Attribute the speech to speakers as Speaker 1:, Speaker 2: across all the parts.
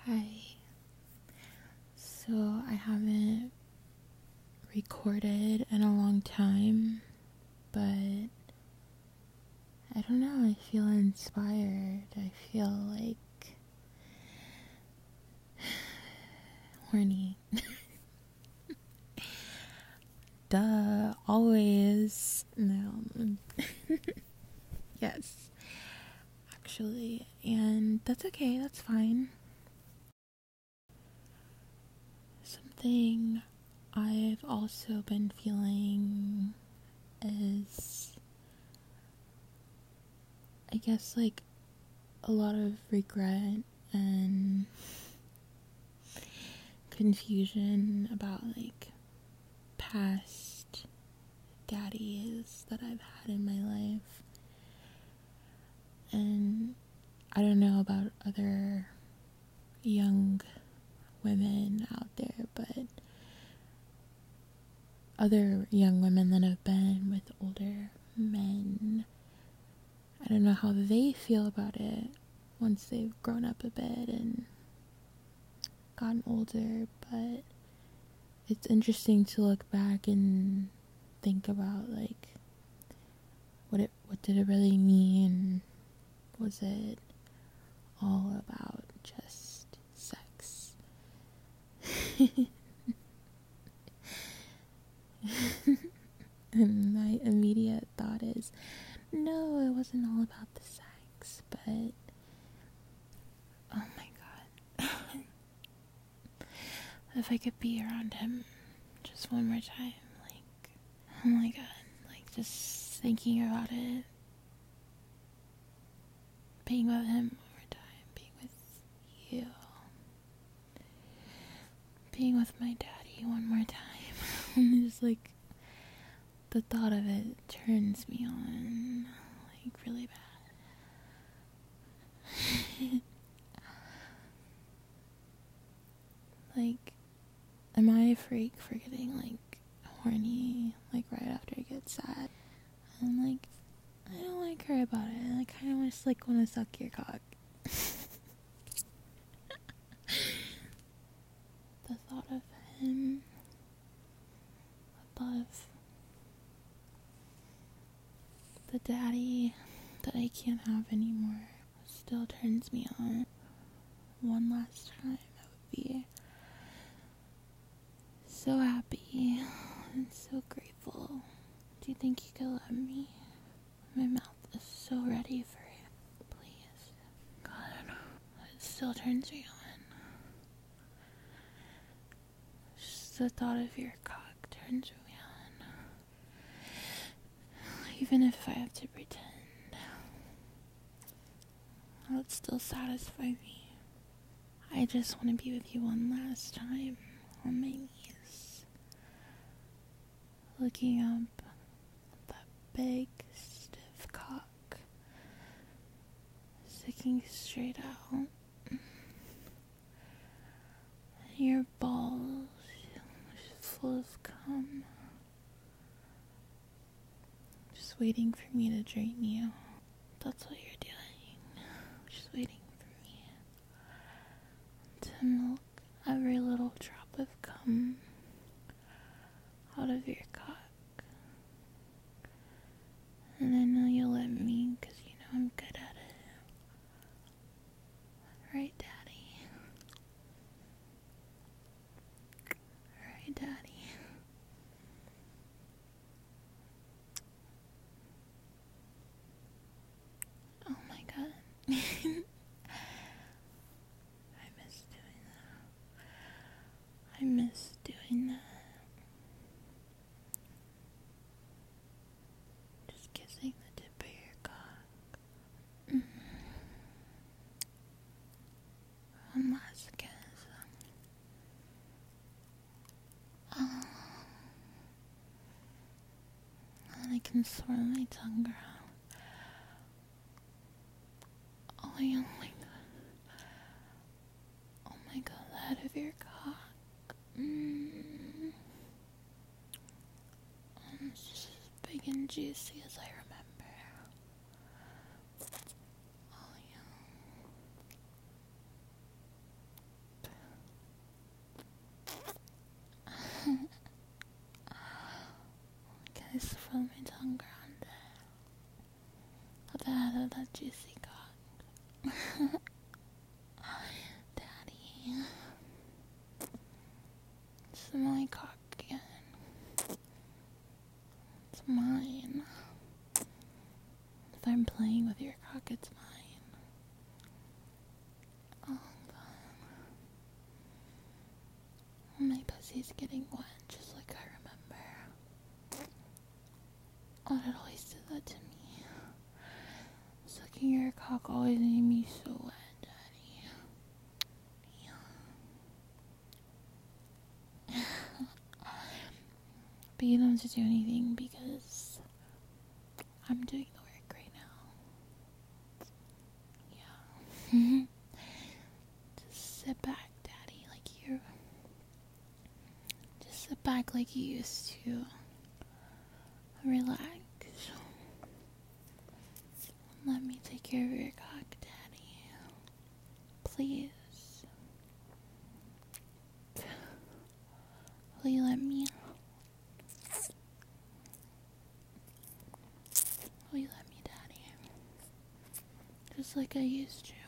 Speaker 1: Hi. So I haven't recorded in a long time, but I don't know, I feel inspired. I feel like horny. Duh, always. No. Yes. Actually, and that's okay, that's fine. Something I've also been feeling is, I guess, like a lot of regret and confusion about like past daddies that I've had in my life. And I don't know about other young women out there, but other young women that have been with older men, I don't know how they feel about it once they've grown up a bit and gotten older, but it's interesting to look back and think about like what did it really mean? Was it all about just sex? And my immediate thought is, no, it wasn't all about the sex, but oh my god. If I could be around him just one more time, like, oh my god, like just thinking about it, being with him one more time, being with you, being with my daddy one more time. And just like the thought of it turns me on, like really bad. Like, am I a freak for getting like horny like right after I get sad? I'm like, I don't like her about it. I kind of just like want to suck your cock. The thought of him, the thought of the daddy that I can't have anymore still turns me on. One last time, I would be so happy and so grateful. Do you think you could let me? My mouth is so ready for it. Please. God, it still turns me on. Just the thought of your cock turns me on. Even if I have to pretend, that would still satisfy me. I just want to be with you one last time on my knees, looking up at that big, stiff cock sticking straight out. Your balls full of cum, just waiting for me to drain you. That's what you're doing. Just waiting for me to milk every little drop of cum out of your cock. And I know you'll let me because you know I'm good at it. Right, Daddy? Right, Daddy? Oh my god. I miss doing that. Just kissing the tip of your cock. One last kiss. Oh. And I can swirl my tongue around. Oh my god. Oh my god, the head of your cock. It's just as big and juicy as I remember. Oh yeah. from my tongue around that juicy cock. Daddy. It's my cock again. It's mine. If I'm playing with your cock, it's mine. Oh god. My pussy's getting wet, just like I remember. Oh, it always did that to me. Sucking your cock always made me so wet, Daddy. Yeah. But you don't have to do anything because I'm doing the work right now. Yeah. Just sit back, Daddy, like you. Just sit back like you used to. Relax. Let me take care of your cock, Daddy. Please. Will you let me? Will you let me, Daddy? Just like I used to.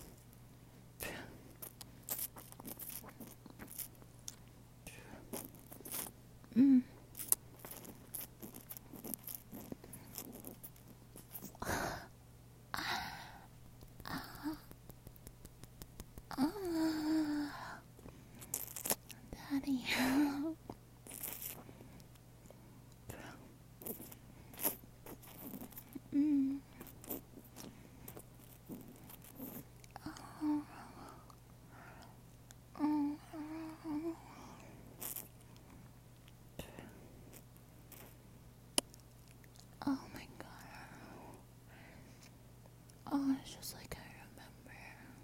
Speaker 1: Daddy. Oh my god. Oh, it's just like I remember.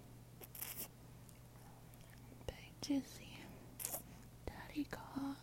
Speaker 1: Big juicy daddy cock.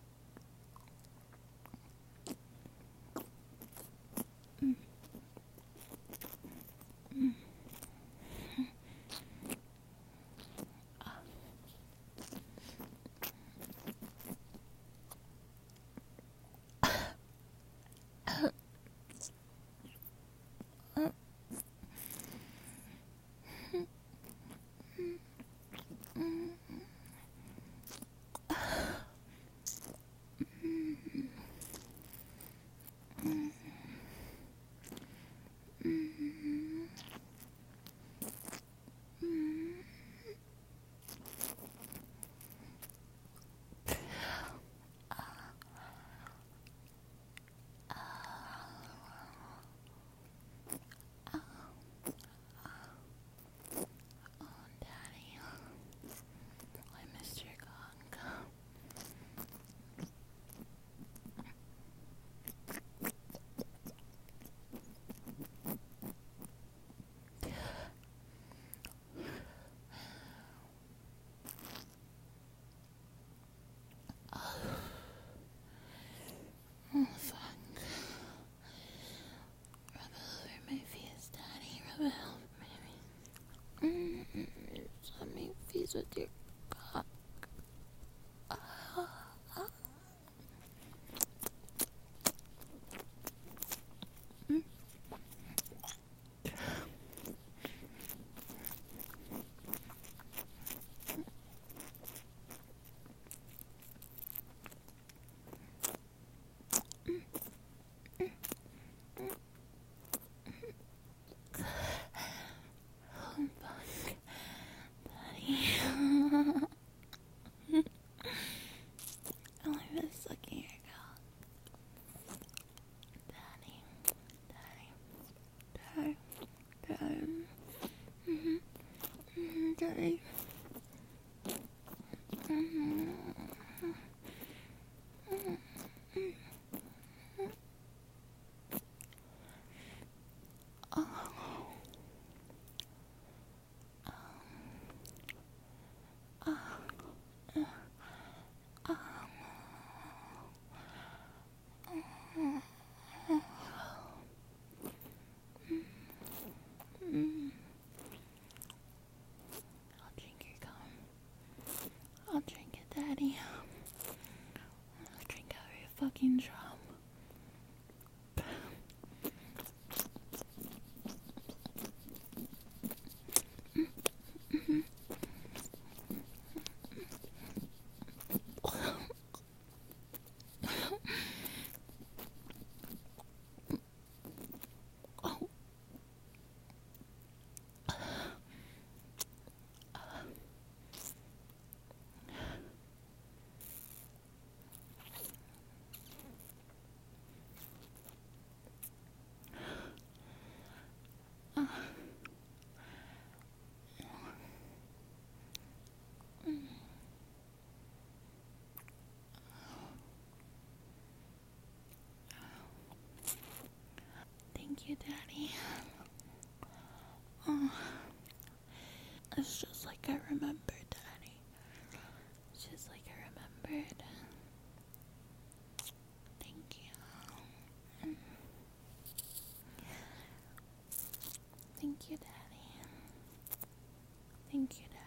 Speaker 1: Oh, fuck. Rub it over my face, Daddy. Rub it over my face. Rub my face with your cock. Daddy. I'll drink your cum. I'll drink it, Daddy. I'll drink out of your fucking drum. It's just like I remembered, Daddy. It's just like I remembered. Thank you. Thank you, Daddy. Thank you, Daddy.